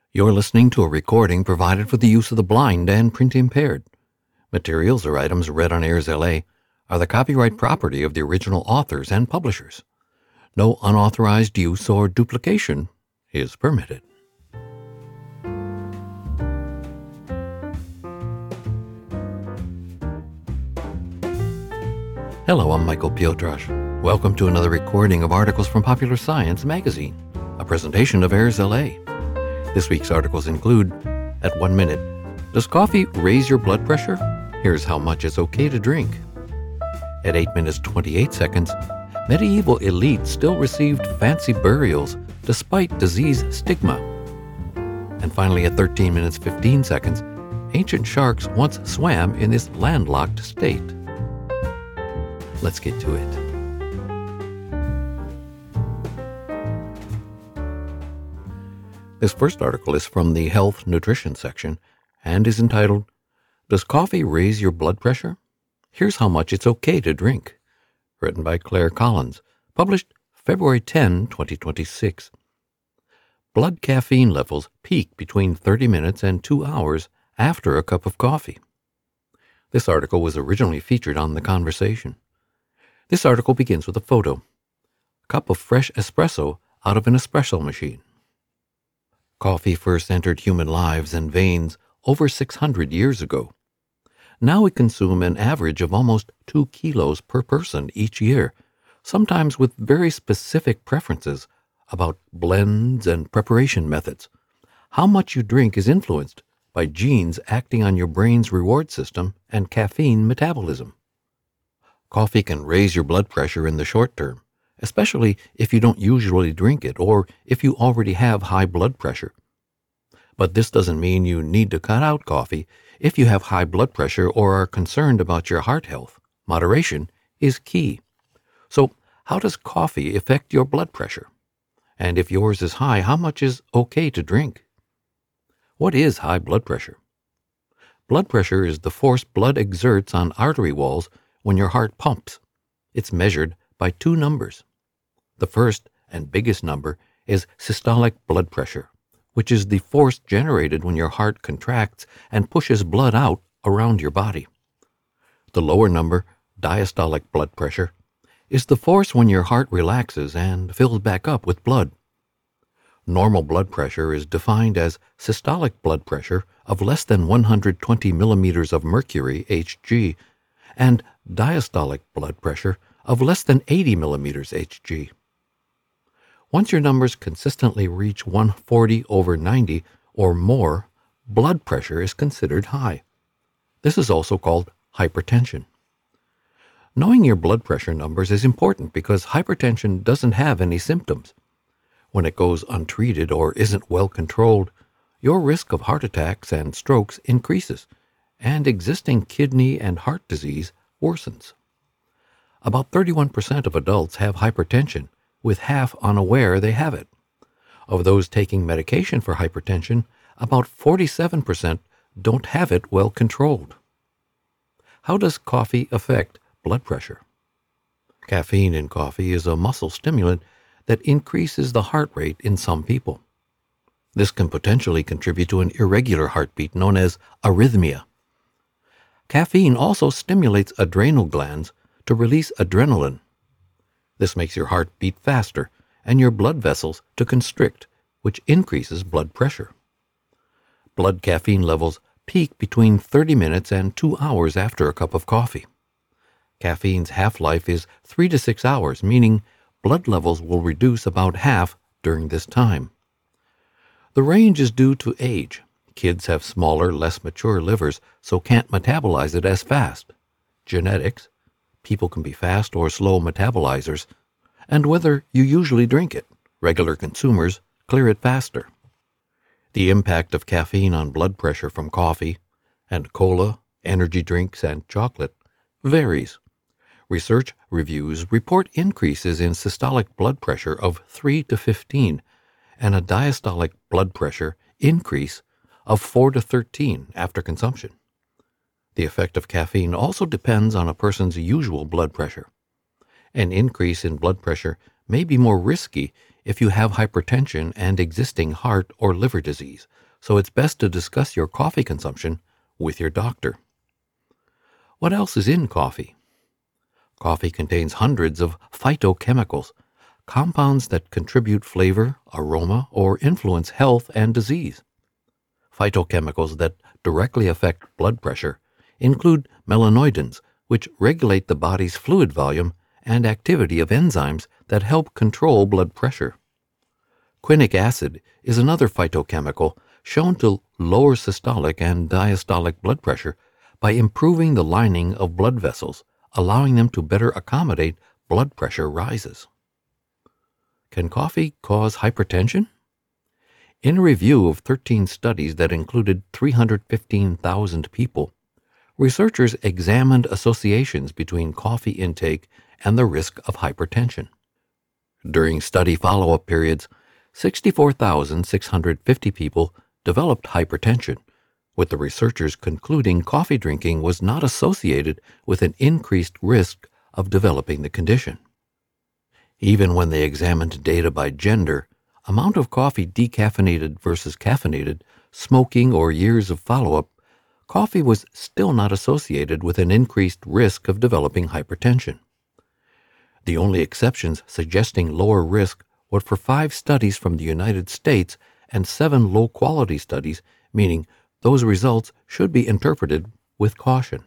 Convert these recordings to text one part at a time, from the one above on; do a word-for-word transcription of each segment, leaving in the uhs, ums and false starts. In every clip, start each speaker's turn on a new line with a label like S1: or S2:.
S1: You're listening to a recording provided for the use of the blind and print impaired. Materials or items read on Airs L A are the copyright property of the original authors and publishers. No unauthorized use or duplication is permitted. Hello, I'm Michael Piotrowski. Welcome to another recording of articles from Popular Science magazine, a presentation of Airs L A. This week's articles include, at one minute, does coffee raise your blood pressure? Here's how much it's okay to drink. At eight minutes twenty-eight seconds, medieval elites still received fancy burials despite disease stigma. And finally, at thirteen minutes fifteen seconds, ancient sharks once swam in this landlocked state. Let's get to it. This first article is from the Health Nutrition section and is entitled, Does Coffee Raise Your Blood Pressure? Here's How Much It's Okay to Drink, written by Claire Collins, published February tenth, twenty twenty-six. Blood caffeine levels peak between thirty minutes and two hours after a cup of coffee. This article was originally featured on The Conversation. This article begins with a photo. A cup of fresh espresso out of an espresso machine. Coffee first entered human lives and veins over six hundred years ago. Now we consume an average of almost two kilos per person each year, sometimes with very specific preferences about blends and preparation methods. How much you drink is influenced by genes acting on your brain's reward system and caffeine metabolism. Coffee can raise your blood pressure in the short term, especially if you don't usually drink it or if you already have high blood pressure. But this doesn't mean you need to cut out coffee if you have high blood pressure or are concerned about your heart health. Moderation is key. So, how does coffee affect your blood pressure? And if yours is high, how much is okay to drink? What is high blood pressure? Blood pressure is the force blood exerts on artery walls when your heart pumps. It's measured by two numbers. The first and biggest number is systolic blood pressure, which is the force generated when your heart contracts and pushes blood out around your body. The lower number, diastolic blood pressure, is the force when your heart relaxes and fills back up with blood. Normal blood pressure is defined as systolic blood pressure of less than one hundred twenty millimeters of mercury, H G, and diastolic blood pressure of less than eighty millimeters H G. Once your numbers consistently reach one forty over ninety or more, blood pressure is considered high. This is also called hypertension. Knowing your blood pressure numbers is important because hypertension doesn't have any symptoms. When it goes untreated or isn't well controlled, your risk of heart attacks and strokes increases, and existing kidney and heart disease worsens. About thirty-one percent of adults have hypertension, with half unaware they have it. Of those taking medication for hypertension, about forty-seven percent don't have it well controlled. How does coffee affect blood pressure? Caffeine in coffee is a muscle stimulant that increases the heart rate in some people. This can potentially contribute to an irregular heartbeat known as arrhythmia. Caffeine also stimulates adrenal glands to release adrenaline. This makes your heart beat faster and your blood vessels to constrict, which increases blood pressure. Blood caffeine levels peak between thirty minutes and two hours after a cup of coffee. Caffeine's half-life is three to six hours, meaning blood levels will reduce about half during this time. The range is due to age. Kids have smaller, less mature livers, so can't metabolize it as fast. Genetics. People can be fast or slow metabolizers, and whether you usually drink it. Regular consumers clear it faster. The impact of caffeine on blood pressure from coffee and cola, energy drinks, and chocolate varies. Research reviews report increases in systolic blood pressure of three to fifteen and a diastolic blood pressure increase of four to thirteen after consumption. The effect of caffeine also depends on a person's usual blood pressure. An increase in blood pressure may be more risky if you have hypertension and existing heart or liver disease, so it's best to discuss your coffee consumption with your doctor. What else is in coffee? Coffee contains hundreds of phytochemicals, compounds that contribute flavor, aroma, or influence health and disease. Phytochemicals that directly affect blood pressure include melanoidins, which regulate the body's fluid volume and activity of enzymes that help control blood pressure. Quinic acid is another phytochemical shown to lower systolic and diastolic blood pressure by improving the lining of blood vessels, allowing them to better accommodate blood pressure rises. Can coffee cause hypertension? In a review of thirteen studies that included three hundred fifteen thousand people, researchers examined associations between coffee intake and the risk of hypertension. During study follow-up periods, sixty-four thousand six hundred fifty people developed hypertension, with the researchers concluding coffee drinking was not associated with an increased risk of developing the condition. Even when they examined data by gender, amount of coffee decaffeinated versus caffeinated, smoking, or years of follow-up, coffee was still not associated with an increased risk of developing hypertension. The only exceptions suggesting lower risk were for five studies from the United States and seven low-quality studies, meaning those results should be interpreted with caution.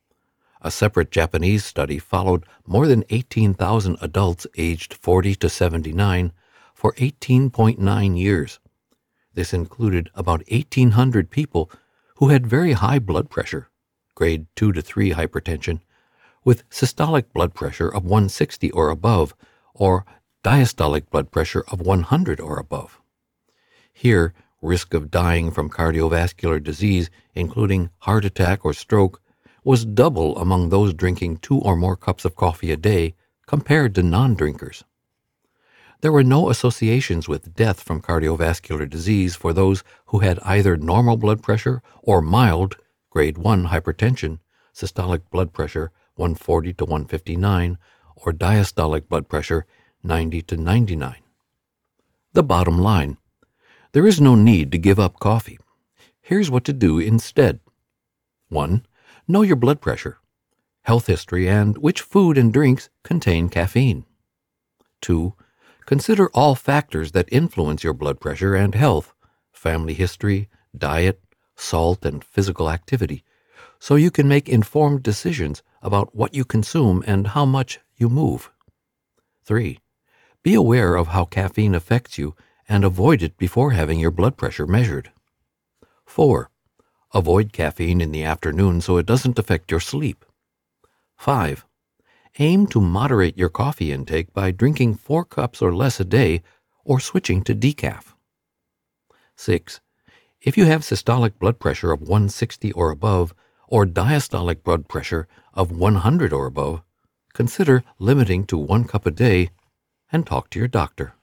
S1: A separate Japanese study followed more than eighteen thousand adults aged forty to seventy-nine for eighteen point nine years. This included about eighteen hundred people who had very high blood pressure, grade two to three hypertension, with systolic blood pressure of one sixty or above, or diastolic blood pressure of one hundred or above. Here, risk of dying from cardiovascular disease, including heart attack or stroke, was double among those drinking two or more cups of coffee a day compared to non-drinkers. There were no associations with death from cardiovascular disease for those who had either normal blood pressure or mild, grade one hypertension, systolic blood pressure one forty to one fifty-nine, or diastolic blood pressure ninety to ninety-nine. The bottom line: there is no need to give up coffee. Here's what to do instead. one. Know your blood pressure, health history, and which food and drinks contain caffeine. two. Consider all factors that influence your blood pressure and health, family history, diet, salt, and physical activity, so you can make informed decisions about what you consume and how much you move. three. Be aware of how caffeine affects you and avoid it before having your blood pressure measured. four. Avoid caffeine in the afternoon so it doesn't affect your sleep. five. Aim to moderate your coffee intake by drinking four cups or less a day or switching to decaf. six. If you have systolic blood pressure of one sixty or above or diastolic blood pressure of one hundred or above, consider limiting to one cup a day and talk to your doctor.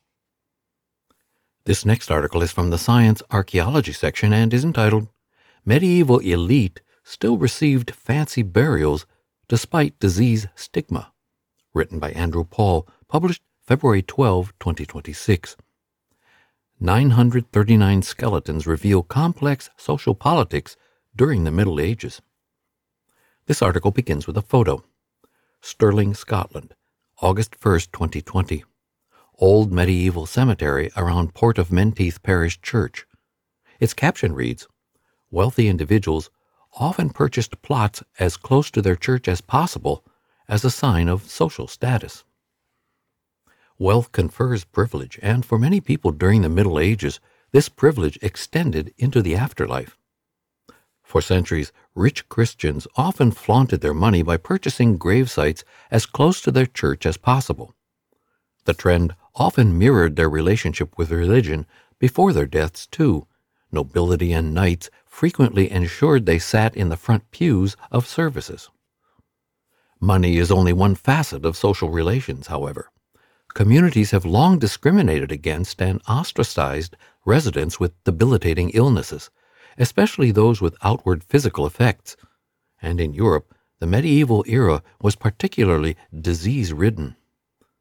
S1: This next article is from the Science Archaeology section and is entitled, Medieval Elite Still Received Fancy Burials Despite Disease Stigma, written by Andrew Paul, published February twelfth, twenty twenty-six. nine hundred thirty-nine skeletons reveal complex social politics during the Middle Ages. This article begins with a photo. Stirling, Scotland, August first, twenty twenty. Old medieval cemetery around Port of Menteith Parish Church. Its caption reads, Wealthy individuals often purchased plots as close to their church as possible as a sign of social status. Wealth confers privilege, and for many people during the Middle Ages, this privilege extended into the afterlife. For centuries, rich Christians often flaunted their money by purchasing grave sites as close to their church as possible. The trend often mirrored their relationship with religion before their deaths, too. Nobility and knights frequently ensured they sat in the front pews of services. Money is only one facet of social relations, however. Communities have long discriminated against and ostracized residents with debilitating illnesses, especially those with outward physical effects. And in Europe, the medieval era was particularly disease-ridden.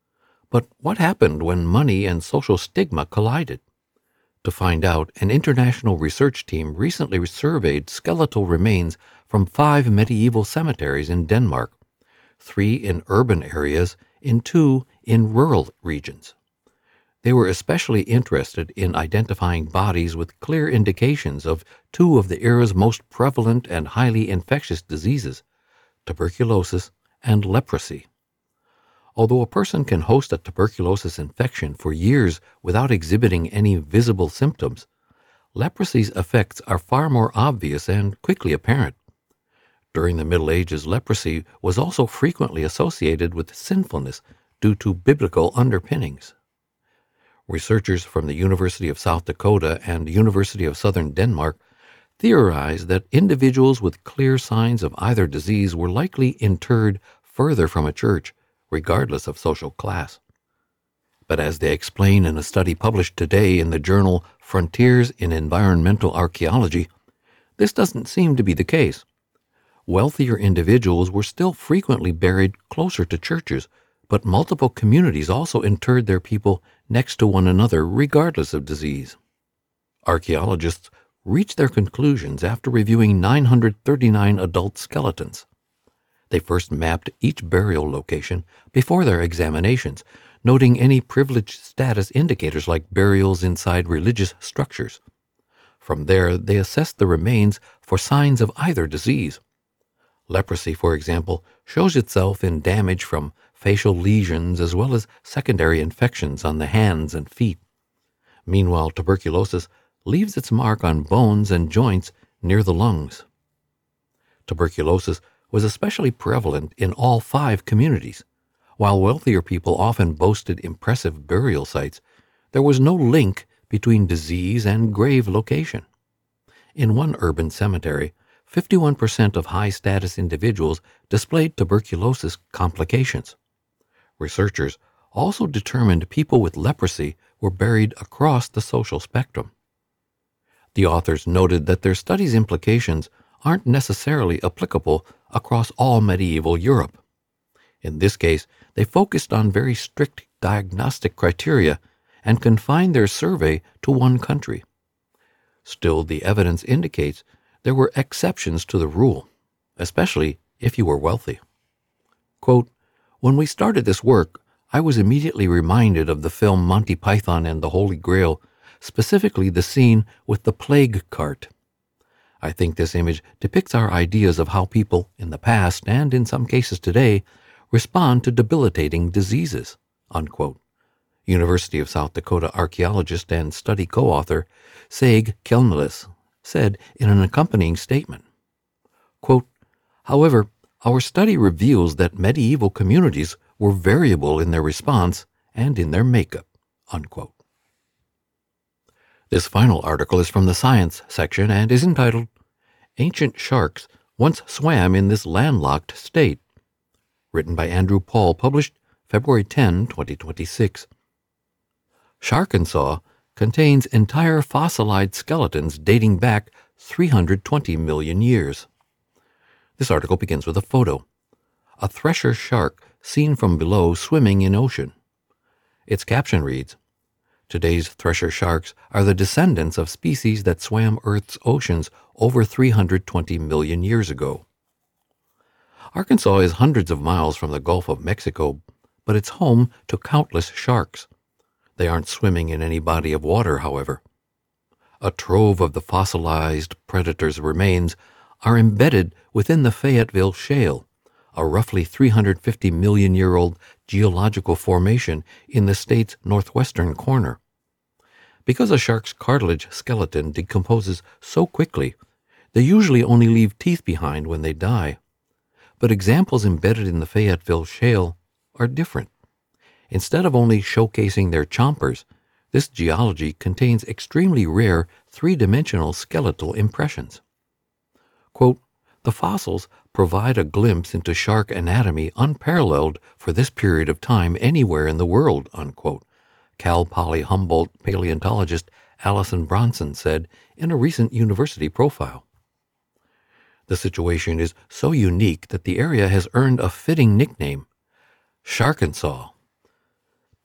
S1: But what happened when money and social stigma collided? To find out, an international research team recently surveyed skeletal remains from five medieval cemeteries in Denmark, three in urban areas and two in rural regions. They were especially interested in identifying bodies with clear indications of two of the era's most prevalent and highly infectious diseases, tuberculosis and leprosy. Although a person can host a tuberculosis infection for years without exhibiting any visible symptoms, leprosy's effects are far more obvious and quickly apparent. During the Middle Ages, leprosy was also frequently associated with sinfulness due to biblical underpinnings. Researchers from the University of South Dakota and the University of Southern Denmark theorized that individuals with clear signs of either disease were likely interred further from a church, regardless of social class. But as they explain in a study published today in the journal Frontiers in Environmental Archaeology, this doesn't seem to be the case. Wealthier individuals were still frequently buried closer to churches, but multiple communities also interred their people next to one another regardless of disease. Archaeologists reached their conclusions after reviewing nine hundred thirty-nine adult skeletons. They first mapped each burial location before their examinations, noting any privileged status indicators like burials inside religious structures. From there, they assessed the remains for signs of either disease. Leprosy, for example, shows itself in damage from facial lesions as well as secondary infections on the hands and feet. Meanwhile, tuberculosis leaves its mark on bones and joints near the lungs. Tuberculosis was especially prevalent in all five communities. While wealthier people often boasted impressive burial sites, there was no link between disease and grave location. In one urban cemetery, fifty-one percent of high-status individuals displayed tuberculosis complications. Researchers also determined people with leprosy were buried across the social spectrum. The authors noted that their study's implications aren't necessarily applicable across all medieval Europe. In this case, they focused on very strict diagnostic criteria and confined their survey to one country. Still, the evidence indicates there were exceptions to the rule, especially if you were wealthy. Quote, "When we started this work, I was immediately reminded of the film Monty Python and the Holy Grail, specifically the scene with the plague cart. I think this image depicts our ideas of how people in the past, and in some cases today, respond to debilitating diseases." Unquote. University of South Dakota archaeologist and study co-author Sage Kelmelis said in an accompanying statement, quote, "However, our study reveals that medieval communities were variable in their response and in their makeup." Unquote. This final article is from the Science section and is entitled, "Ancient Sharks Once Swam in This Landlocked State," written by Andrew Paul, published February tenth, twenty twenty-six. Sharkensaw contains entire fossilized skeletons dating back three hundred twenty million years. This article begins with a photo. A thresher shark seen from below swimming in ocean. Its caption reads, "Today's thresher sharks are the descendants of species that swam Earth's oceans over three hundred twenty million years ago." Arkansas is hundreds of miles from the Gulf of Mexico, but it's home to countless sharks. They aren't swimming in any body of water, however. A trove of the fossilized predator's remains are embedded within the Fayetteville Shale, a roughly three hundred fifty million year old geological formation in the state's northwestern corner. Because a shark's cartilage skeleton decomposes so quickly, they usually only leave teeth behind when they die. But examples embedded in the Fayetteville Shale are different. Instead of only showcasing their chompers, this geology contains extremely rare three-dimensional skeletal impressions. Quote, "The fossils provide a glimpse into shark anatomy unparalleled for this period of time anywhere in the world," unquote, Cal Poly Humboldt paleontologist Allison Bronson said in a recent university profile. The situation is so unique that the area has earned a fitting nickname, Sharkensaw.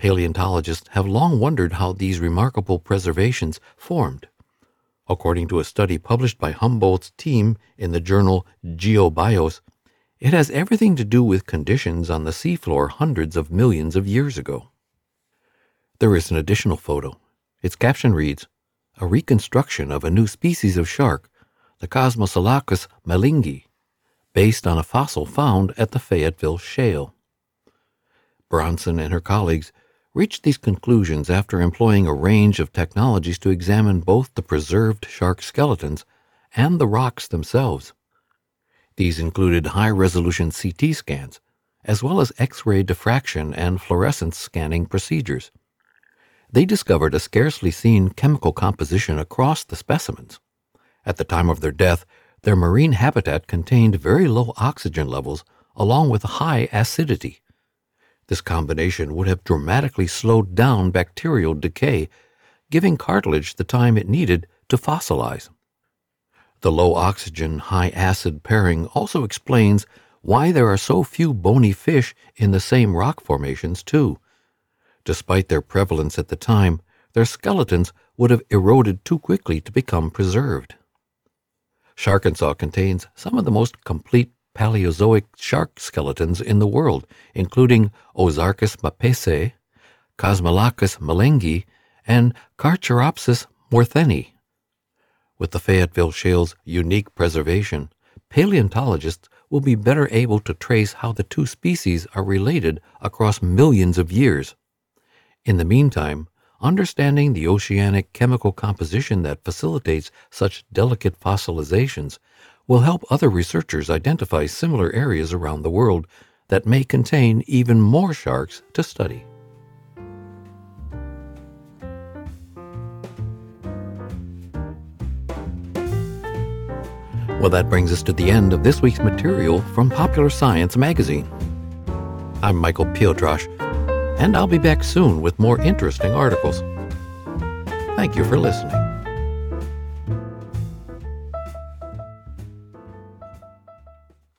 S1: Paleontologists have long wondered how these remarkable preservations formed. According to a study published by Humboldt's team in the journal GeoBios, it has everything to do with conditions on the seafloor hundreds of millions of years ago. There is an additional photo. Its caption reads, "A reconstruction of a new species of shark, the Cosmosalacus malingi, based on a fossil found at the Fayetteville Shale." Bronson and her colleagues reached these conclusions after employing a range of technologies to examine both the preserved shark skeletons and the rocks themselves. These included high-resolution C T scans, as well as X-ray diffraction and fluorescence scanning procedures. They discovered a scarcely seen chemical composition across the specimens. At the time of their death, their marine habitat contained very low oxygen levels along with high acidity. This combination would have dramatically slowed down bacterial decay, giving cartilage the time it needed to fossilize. The low oxygen, high acid pairing also explains why there are so few bony fish in the same rock formations, too. Despite their prevalence at the time, their skeletons would have eroded too quickly to become preserved. Sharkensaw contains some of the most complete Paleozoic shark skeletons in the world, including Ozarchus mapese, Cosmolacus malingi, and Carcharopsis mortheni. With the Fayetteville Shale's unique preservation, paleontologists will be better able to trace how the two species are related across millions of years. In the meantime, understanding the oceanic chemical composition that facilitates such delicate fossilizations will help other researchers identify similar areas around the world that may contain even more sharks to study. Well, that brings us to the end of this week's material from Popular Science magazine. I'm Michael Piotrosz, and I'll be back soon with more interesting articles. Thank you for listening.